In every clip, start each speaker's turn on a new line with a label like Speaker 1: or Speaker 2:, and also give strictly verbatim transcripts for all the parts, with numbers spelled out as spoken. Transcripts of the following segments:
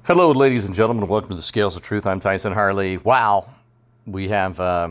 Speaker 1: Hello, ladies and gentlemen. Welcome to the Scales of Truth. I'm Tyson Harley. Wow, we have uh,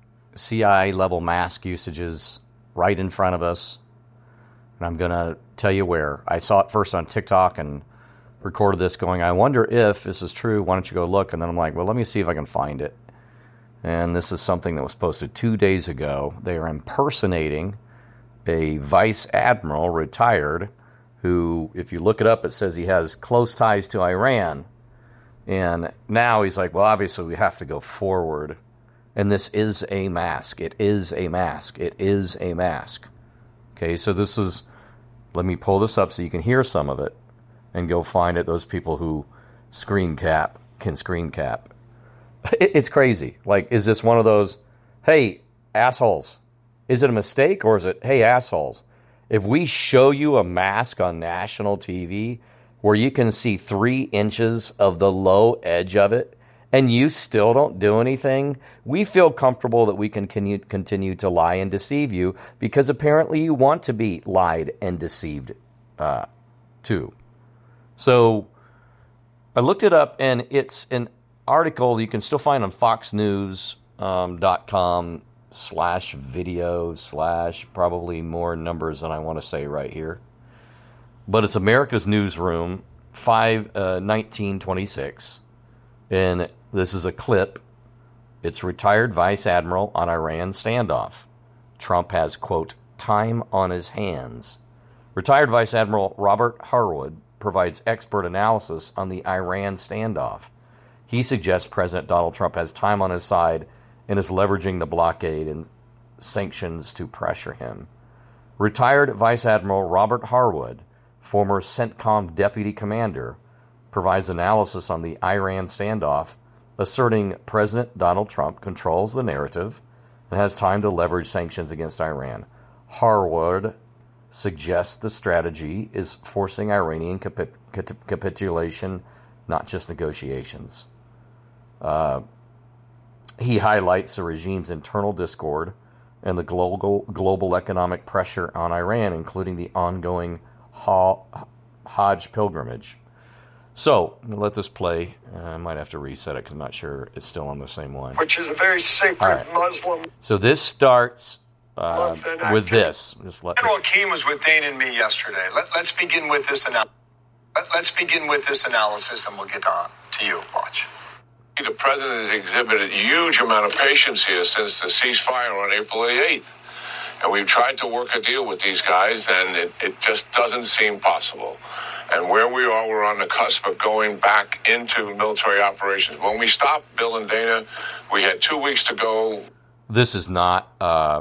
Speaker 1: C I A level mask usages right in front of us. And I'm going to tell you where. I saw it first on TikTok and recorded this going, I wonder if this is true. Why don't you go look? And then I'm like, well, let me see if I can find it. And this is something that was posted two days ago. They are impersonating a vice admiral, retired, who, if you look it up, it says he has close ties to Iran. And now he's like, well, obviously we have to go forward. And this is a mask. It is a mask. It is a mask. Okay, so this is, let me pull this up so you can hear some of it and go find it. Those people who screen cap can screen cap. It's crazy. Like, is this one of those, hey, assholes, is it a mistake or is it, hey, assholes? If we show you a mask on national T V where you can see three inches of the low edge of it and you still don't do anything, we feel comfortable that we can continue to lie and deceive you because apparently you want to be lied and deceived uh, too. So I looked it up, and it's an article you can still find on fox news dot com slash video slash probably more numbers than I want to say right here. But it's America's Newsroom, five nineteen twenty-six. And this is a clip. It's retired Vice Admiral on Iran standoff. Trump has, quote, time on his hands. Retired Vice Admiral Robert Harwood provides expert analysis on the Iran standoff. He suggests President Donald Trump has time on his side and is leveraging the blockade and sanctions to pressure him. Retired Vice Admiral Robert Harwood, former CENTCOM deputy commander, provides analysis on the Iran standoff, asserting President Donald Trump controls the narrative and has time to leverage sanctions against Iran. Harwood suggests the strategy is forcing Iranian capi- cap- capitulation, not just negotiations. Uh, he highlights the regime's internal discord and the global global economic pressure on Iran, including the ongoing Hajj pilgrimage. So, I'm going to let this play. Uh, I might have to reset it because I'm not sure it's still on the same one.
Speaker 2: Which is a very sacred right. Muslim.
Speaker 1: So this starts uh, with this.
Speaker 2: Just let General Akeem was with Dane and me yesterday. Let, let's begin with this analysis. Let, let's begin with this analysis, and we'll get on to you. Watch.
Speaker 3: The president has exhibited a huge amount of patience here since the ceasefire on April eighth. And we've tried to work a deal with these guys, and it, it just doesn't seem possible. And where we are, we're on the cusp of going back into military operations. When we stopped, Bill and Dana, we had two weeks to go.
Speaker 1: This is not uh,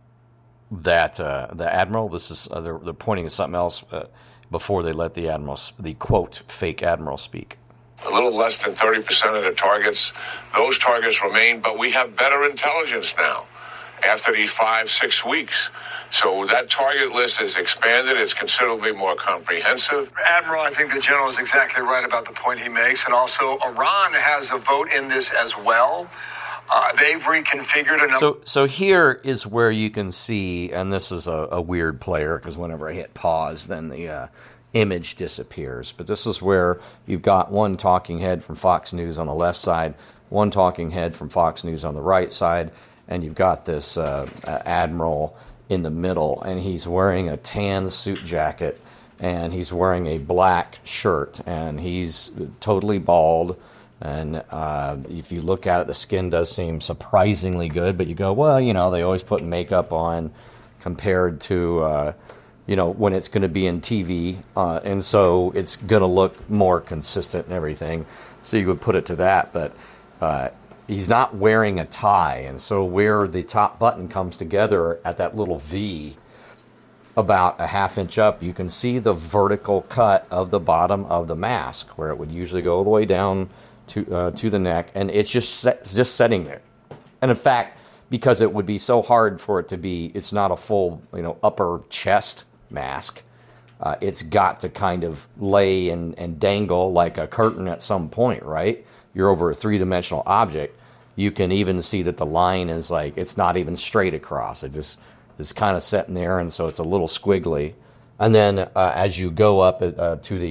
Speaker 1: that uh, the admiral. This is uh, they're, they're pointing at something else uh, before they let the admiral, the quote, fake admiral speak.
Speaker 3: A little less than thirty percent of the targets, those targets remain, but we have better intelligence now after these five, six weeks. So that target list is expanded. It's considerably more comprehensive.
Speaker 2: Admiral, I think the general is exactly right about the point he makes. And also, Iran has a vote in this as well. Uh, they've reconfigured a number.
Speaker 1: So, so here is where you can see, and this is a, a weird player, because whenever I hit pause, then the uh, image disappears. But this is where you've got one talking head from Fox News on the left side, one talking head from Fox News on the right side, and you've got this uh, uh, admiral in the middle, and he's wearing a tan suit jacket, and he's wearing a black shirt, and he's totally bald. And uh, if you look at it, the skin does seem surprisingly good, but you go, well, you know, they always put makeup on compared to, uh, you know, when it's going to be in T V, uh, and so it's going to look more consistent and everything. So you would put it to that, but uh, he's not wearing a tie, and so where the top button comes together at that little V, about a half inch up, you can see the vertical cut of the bottom of the mask, where it would usually go all the way down to uh, to the neck, and it's just set, just setting there. And in fact, because it would be so hard for it to be, it's not a full, you know, upper chest mask. Uh, it's got to kind of lay and, and dangle like a curtain at some point, right? You're over a three-dimensional object. You can even see that the line is like, it's not even straight across. It just is kind of set in there, and so it's a little squiggly. And then uh, as you go up uh, to the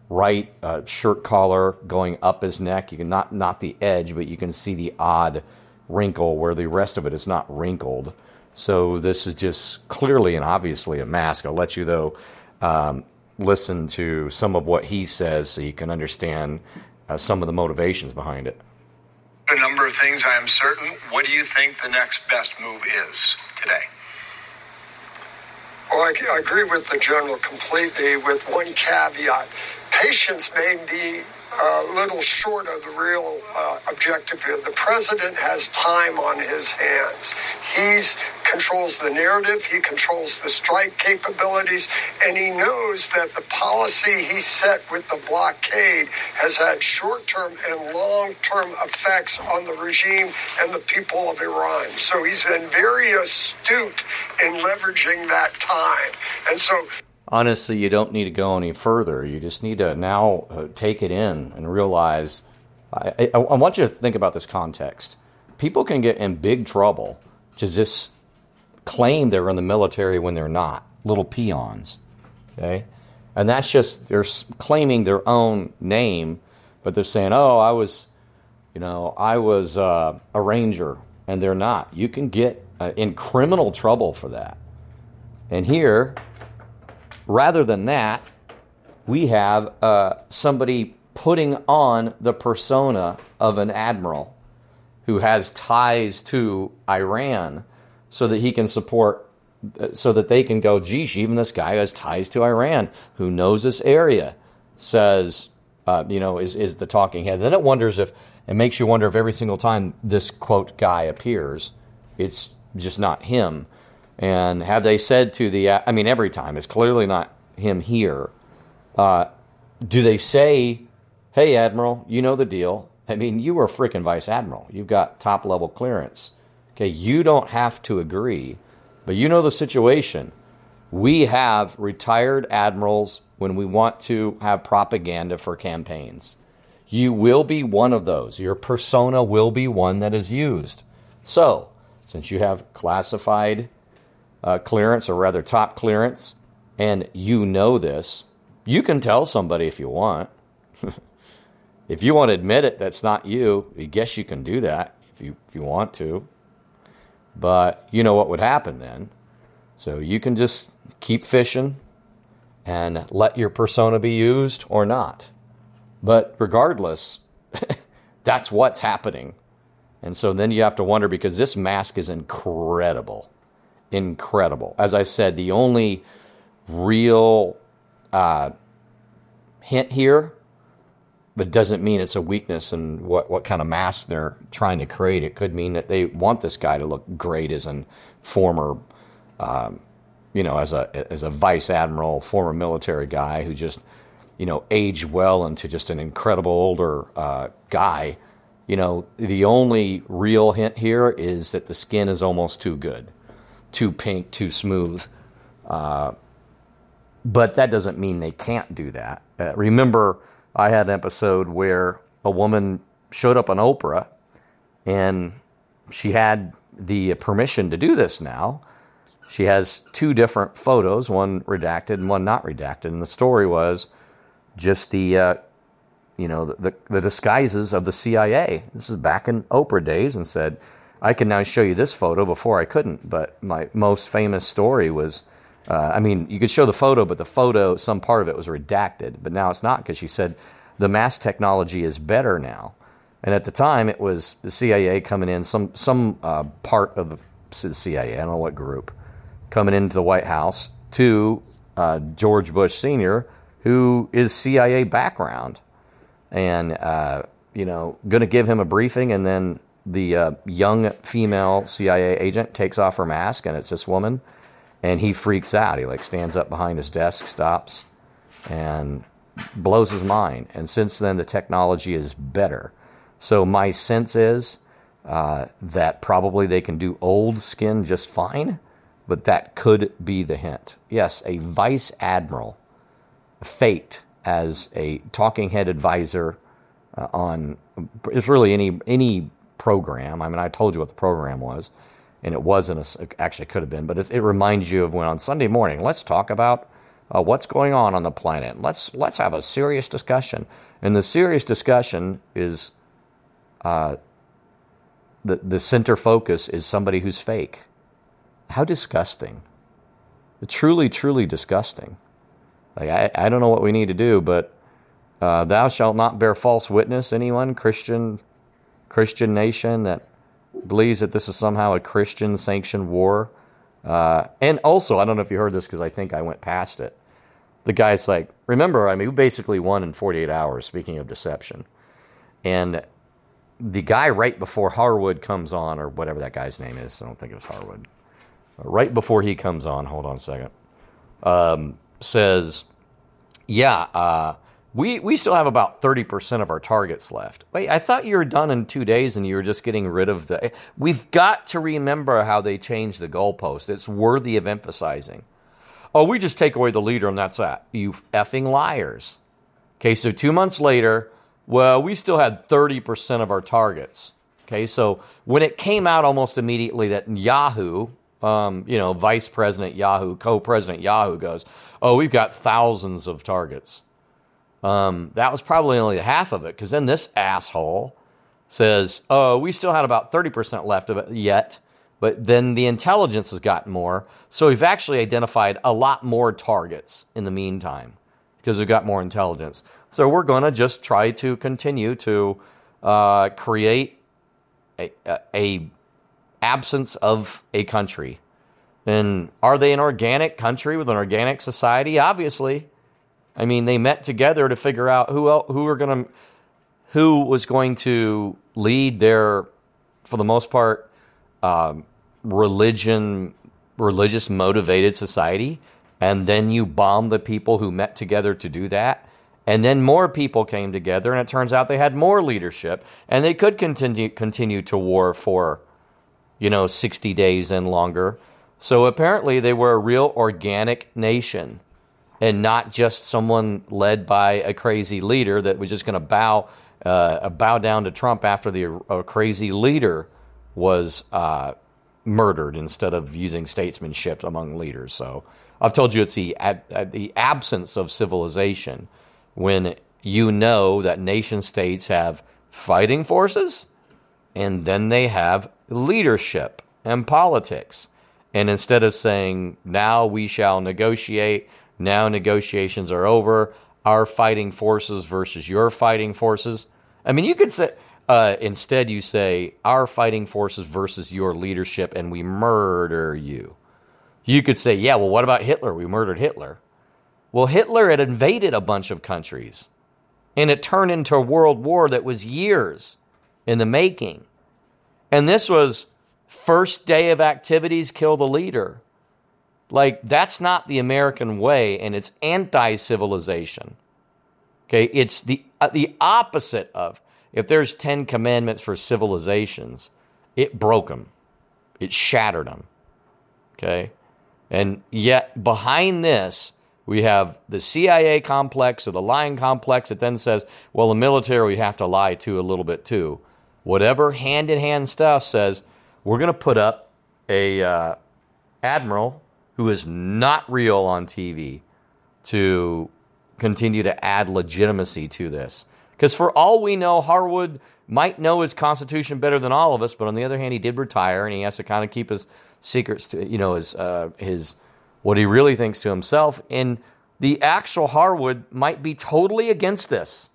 Speaker 1: right uh, shirt collar going up his neck. You can not not the edge, but you can see the odd wrinkle where the rest of it is not wrinkled. So this is just clearly and obviously a mask. I'll let you, though, um, listen to some of what he says so you can understand uh, some of the motivations behind it.
Speaker 2: A number of things I am certain. What do you think the next best move is today?
Speaker 4: Well, I, I agree with the general completely, with one caveat. Patience may be a little short of the real uh, objective here. The president has time on his hands. He controls the narrative, he controls the strike capabilities, and he knows that the policy he set with the blockade has had short-term and long-term effects on the regime and the people of Iran. So he's been very astute in leveraging that time. And so
Speaker 1: honestly, you don't need to go any further. You just need to now uh, take it in and realize, I, I, I want you to think about this context. People can get in big trouble to just claim they're in the military when they're not, little peons, okay? And that's just, they're claiming their own name, but they're saying, oh, I was, you know, I was uh, a ranger, and they're not. You can get uh, in criminal trouble for that. And here, rather than that, we have uh, somebody putting on the persona of an admiral who has ties to Iran so that he can support, so that they can go, geez, even this guy has ties to Iran, who knows this area, says, uh, you know, is, is the talking head. Then it wonders if, it makes you wonder if every single time this, quote, guy appears, it's just not him. And have they said to the, I mean, every time, it's clearly not him here. Uh, do they say, hey, Admiral, you know the deal. I mean, you were freaking Vice Admiral. You've got top-level clearance. Okay, you don't have to agree, but you know the situation. We have retired admirals when we want to have propaganda for campaigns. You will be one of those. Your persona will be one that is used. So, since you have classified uh, clearance, or rather top clearance, and you know this, you can tell somebody if you want. If you want to admit it, that's not you. I guess you can do that if you if you want to. But you know what would happen then. So you can just keep fishing and let your persona be used or not. But regardless, that's what's happening. And so then you have to wonder, because this mask is incredible. Incredible. As I said, the only real uh, hint here, but doesn't mean it's a weakness in what, what kind of mask they're trying to create. It could mean that they want this guy to look great as a former, um, you know, as a as a vice admiral, former military guy who just, you know, aged well into just an incredible older uh, guy. You know, the only real hint here is that the skin is almost too good, too pink, too smooth. Uh, but that doesn't mean they can't do that. Uh, remember, I had an episode where a woman showed up on Oprah, and she had the permission to do this now. She has two different photos, one redacted and one not redacted. And the story was just the, uh, you know, the, the, the disguises of the C I A. This is back in Oprah days, and said, I can now show you this photo. Before I couldn't, but my most famous story was, Uh, I mean, you could show the photo, but the photo, some part of it was redacted. But now it's not, because she said the mask technology is better now. And at the time, it was the C I A coming in, some some uh, part of the C I A, I don't know what group, coming into the White House to uh, George Bush Senior, who is C I A background, and, uh, you know, going to give him a briefing, and then the uh, young female C I A agent takes off her mask, and it's this woman. And he freaks out. He like stands up behind his desk, stops, and blows his mind. And since then, the technology is better. So my sense is uh, that probably they can do old skin just fine, but that could be the hint. Yes, a vice admiral faked as a talking head advisor uh, on, it's really any any program. I mean, I told you what the program was. And it wasn't, a, actually could have been, but it's, it reminds you of when on Sunday morning, let's talk about uh, what's going on on the planet. Let's let's have a serious discussion. And the serious discussion is, uh, the the center focus is somebody who's fake. How disgusting! Truly, truly disgusting. Like I, I don't know what we need to do, but uh, thou shalt not bear false witness. Anyone, Christian, Christian nation that believes that this is somehow a Christian sanctioned war. Uh, and also, I don't know if you heard this because I think I went past it. The guy's like, remember, I mean, we basically won in forty-eight hours, speaking of deception. And the guy right before Harwood comes on, or whatever that guy's name is, I don't think it was Harwood, right before he comes on, hold on a second, um, says, yeah, uh, we, we still have about thirty percent of our targets left. Wait, I thought you were done in two days and you were just getting rid of the... We've got to remember how they changed the goalpost. It's worthy of emphasizing. Oh, we just take away the leader and that's that. You effing liars. Okay, so two months later, well, we still had thirty percent of our targets. Okay, so when it came out almost immediately that Yahoo, um, you know, Vice President Yahoo, Co-President Yahoo goes, oh, we've got thousands of targets. Um, that was probably only half of it, because then this asshole says, oh, we still had about thirty percent left of it yet. But then the intelligence has gotten more. So we've actually identified a lot more targets in the meantime because we've got more intelligence. So we're going to just try to continue to uh, create a, a, a absence of a country. And are they an organic country with an organic society? Obviously. I mean, they met together to figure out who else, who were going to, who was going to lead their, for the most part, Um, religion, religious motivated society, and then you bomb the people who met together to do that, and then more people came together, and it turns out they had more leadership, and they could continue continue to war for, you know, sixty days and longer. So apparently they were a real organic nation, and not just someone led by a crazy leader that was just going to bow uh, bow down to Trump after the a crazy leader was uh, murdered instead of using statesmanship among leaders. So I've told you it's the ab- the absence of civilization when you know that nation states have fighting forces and then they have leadership and politics. And instead of saying, now we shall negotiate, now negotiations are over, our fighting forces versus your fighting forces. I mean, you could say... Uh, instead, you say, our fighting forces versus your leadership, and we murder you. You could say, yeah, well, what about Hitler? We murdered Hitler. Well, Hitler had invaded a bunch of countries, and it turned into a world war that was years in the making. And this was first day of activities, kill the leader. Like, that's not the American way, and it's anti-civilization. Okay, it's the uh, the opposite of... If there's Ten Commandments for civilizations, it broke them. It shattered them. Okay? And yet, behind this, we have the C I A complex or the lying complex that then says, well, the military we have to lie to a little bit too. Whatever hand-in-hand stuff says, we're going to put up a uh, admiral who is not real on T V to continue to add legitimacy to this. Because for all we know, Harwood might know his Constitution better than all of us, but on the other hand, he did retire, and he has to kind of keep his secrets to, you know, his, uh, his what he really thinks to himself. And the actual Harwood might be totally against this.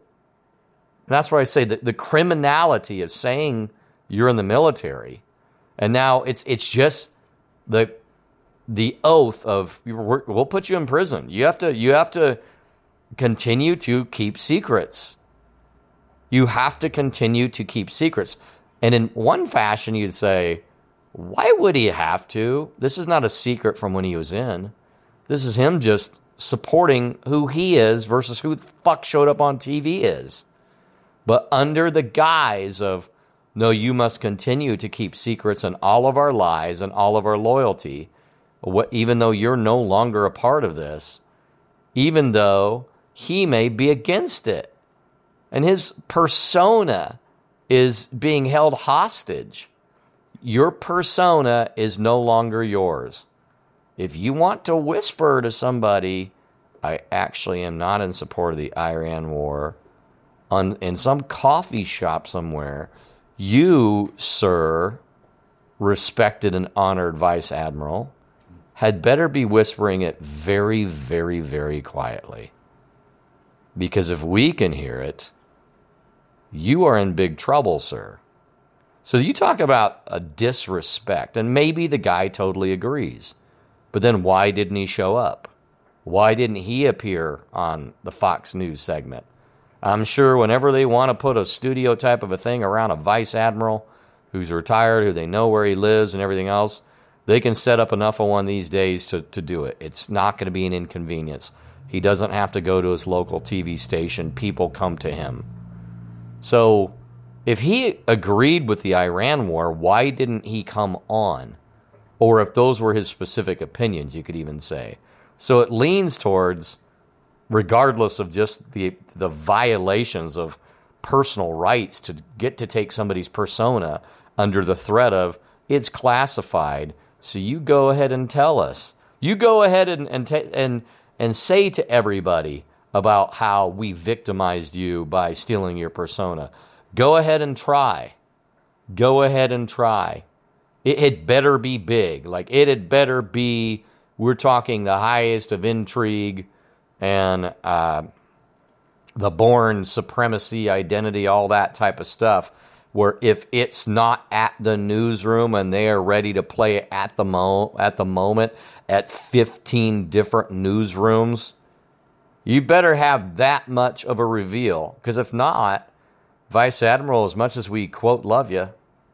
Speaker 1: And that's why I say that the criminality of saying you're in the military, and now it's it's just the the oath of we'll put you in prison. You have to you have to. Continue to keep secrets. You have to continue to keep secrets. And in one fashion, you'd say, why would he have to? This is not a secret from when he was in. This is him just supporting who he is versus who the fuck showed up on T V is. But under the guise of, no, you must continue to keep secrets and all of our lies and all of our loyalty, what, even though you're no longer a part of this, even though he may be against it. And his persona is being held hostage. Your persona is no longer yours. If you want to whisper to somebody, I actually am not in support of the Iran war, on in some coffee shop somewhere, you, sir, respected and honored Vice Admiral, had better be whispering it very, very, very quietly. Because if we can hear it, you are in big trouble, sir. So you talk about a disrespect, and maybe the guy totally agrees. But then why didn't he show up? Why didn't he appear on the Fox News segment? I'm sure whenever they want to put a studio type of a thing around a vice admiral who's retired, who they know where he lives and everything else, they can set up enough of one these days to, to do it. It's not going to be an inconvenience. He doesn't have to go to his local T V station. People come to him. So if he agreed with the Iran war, why didn't he come on? Or if those were his specific opinions, you could even say. So it leans towards, regardless of just the the violations of personal rights to get to take somebody's persona under the threat of, it's classified, so you go ahead and tell us. You go ahead and and ta- and, and say to everybody about how we victimized you by stealing your persona. Go ahead and try. Go ahead and try. It had better be big. Like, it had better be, we're talking the highest of intrigue and uh, the Bourne supremacy, identity, all that type of stuff, where if it's not at the newsroom and they are ready to play it at the, mo- at the moment at fifteen different newsrooms, you better have that much of a reveal. Because if not, Vice Admiral, as much as we, quote, love you,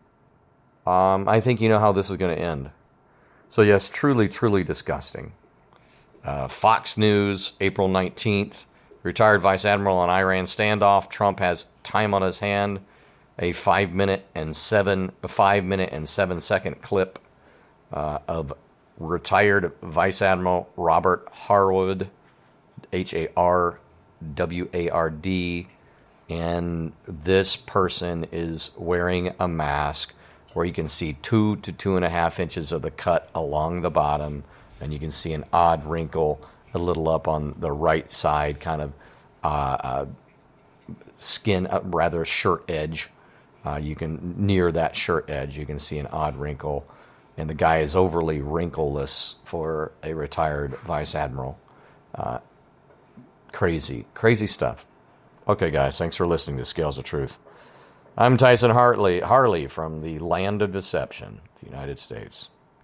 Speaker 1: Um, I think you know how this is going to end. So yes, truly, truly disgusting. Uh, Fox News, April nineteenth, retired Vice Admiral on Iran standoff. Trump has time on his hand. A five minute and seven, a five minute and seven second clip uh, of retired Vice Admiral Robert Harward, H A R W A R D, and this person is wearing a mask where you can see two to two and a half inches of the cut along the bottom, and you can see an odd wrinkle a little up on the right side, kind of uh, uh, skin, uh, rather shirt edge. Uh, you can, near that shirt edge, you can see an odd wrinkle, and the guy is overly wrinkleless for a retired Vice Admiral. Uh, crazy, crazy stuff. Okay, guys, thanks for listening to Scales of Truth. I'm Tyson Hartley, Harley from the land of deception, the United States.